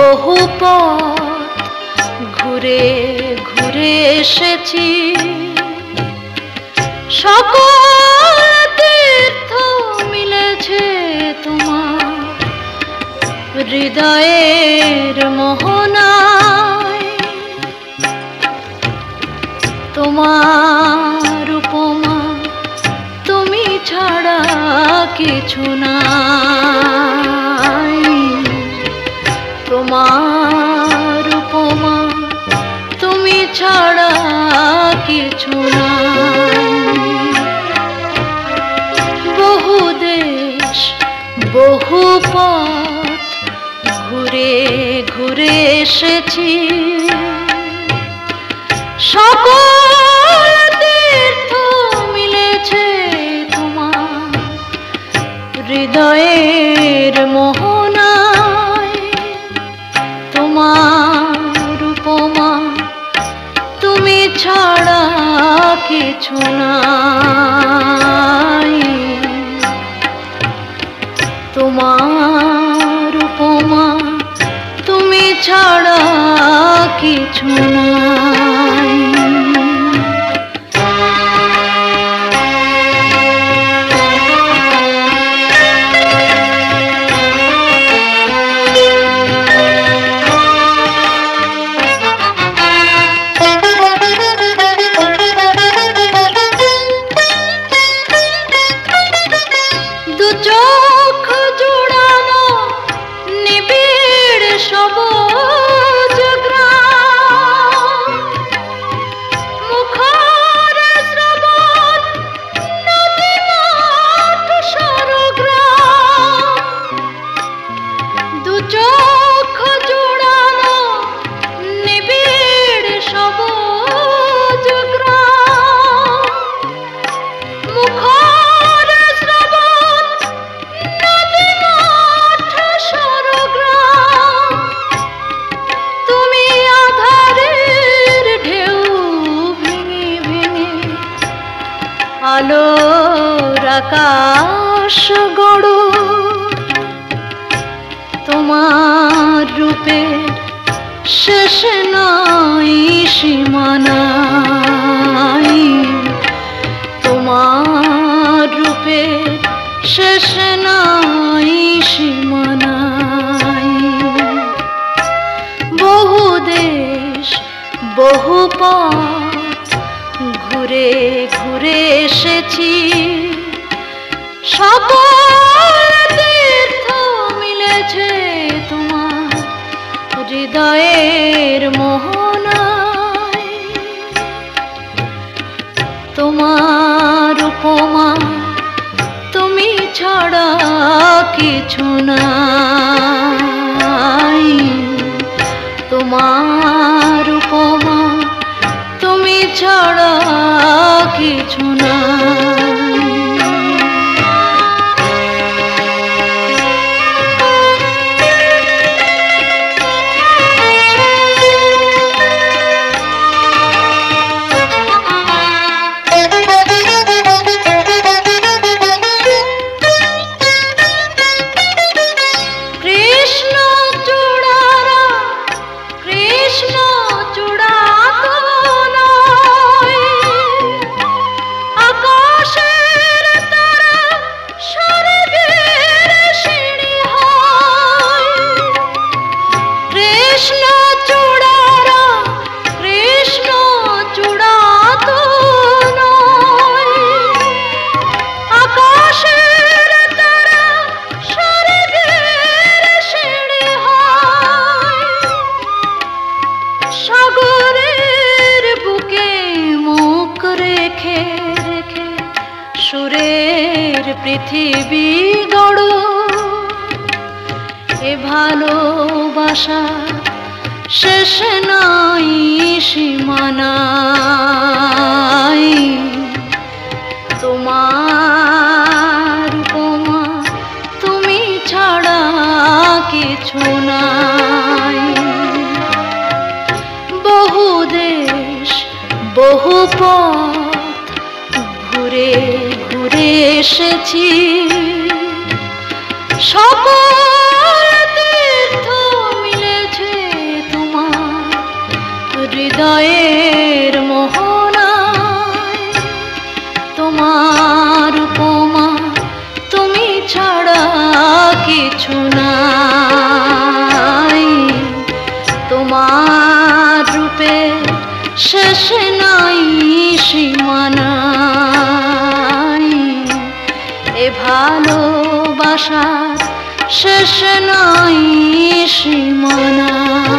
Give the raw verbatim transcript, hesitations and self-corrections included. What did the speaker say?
বহু পথ ঘুরে ঘুরে এসেছি, সকল তীর্থ মিলেছে তোমার হৃদয়ের মোহনায়। তোমার উপমা তুমি ছাড়া কিছু নাই, তোমার উপমা তুমি ছাড়া কিছু নাই। বহু দেশ বহু পথ ঘুরে ঘুরে এসেছি, সকল তীর্থ মিলেছে তোমার হৃদয়ের মোহনায়। তোমার উপমা তুমি ছাড়া কিছু নাই, তোমার উপমা তুমি ছাড়া কিছু নাই। দু চোখ জুড়ানো নিবিড় সবুজ গ্রাম, মুখর শ্রবণ নদী মাঠ সরগ্রাম। দু চোখ জুড়ানো নিবিড় সবুজ গ্রাম, মুখর শ্রবণ নদী মাঠ সরগ্রাম। তুমি আধারের ঢেউ ভেঙে ভেঙে আলোর আকাশ গড়ো, তোমার রূপের শেষ নাই সীমানাই, তোমার রূপের শেষ নাই সীমানাই। বহু দেশ বহু পথ ঘুরে ঘুরে এসেছি, সকল তীর্থ মিলেছে তোমার হৃদয়ের মোহনায়। তোমার উপমা তুমি ছাড়া কিছু নাই, তোমার উপমা তুমি ছাড়া কিছু নাই। কৃষ্ণ চূড়ারা কৃষ্ণ চূড়া তো নয়, আকাশের তারা স্বর্গের সিঁড়ি হয়। কৃষ্ণ চূড়ারা কৃষ্ণ চূড়া তো নয়, আকাশের তারা স্বর্গের সিঁড়ি হয়। সাগরের বুকে মুখ রেখে রেখে সুরের পৃথিবী গড়ো, এ ভালোবাসা শেষ নাই সীমানাই। তোমার উপমা তুমি ছাড়া কিছু নাই। বহু দেশ বহু পথ ঘুরে ঘুরে এসেছি, সকল তীর্থ মিলেছে কিছু নাই, তোমার রূপে শেষ নাই সীমানাই, এ ভালোবাসার শেষ নাই সীমানা।